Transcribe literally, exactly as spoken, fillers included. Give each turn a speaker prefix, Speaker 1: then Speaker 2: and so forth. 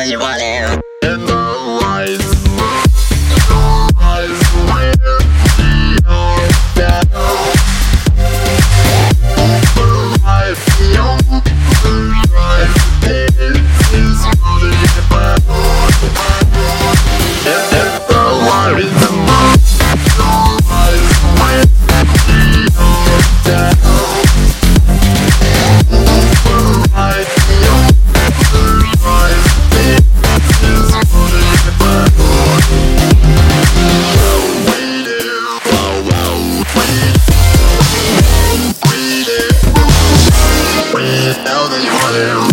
Speaker 1: that you want it.
Speaker 2: In the lights, eyes where we are now. The life young, the life is running about. If the light is the most, the eyes where we are down. The life young, the life is running about. We do, oh well, we, we do. We know that you want it.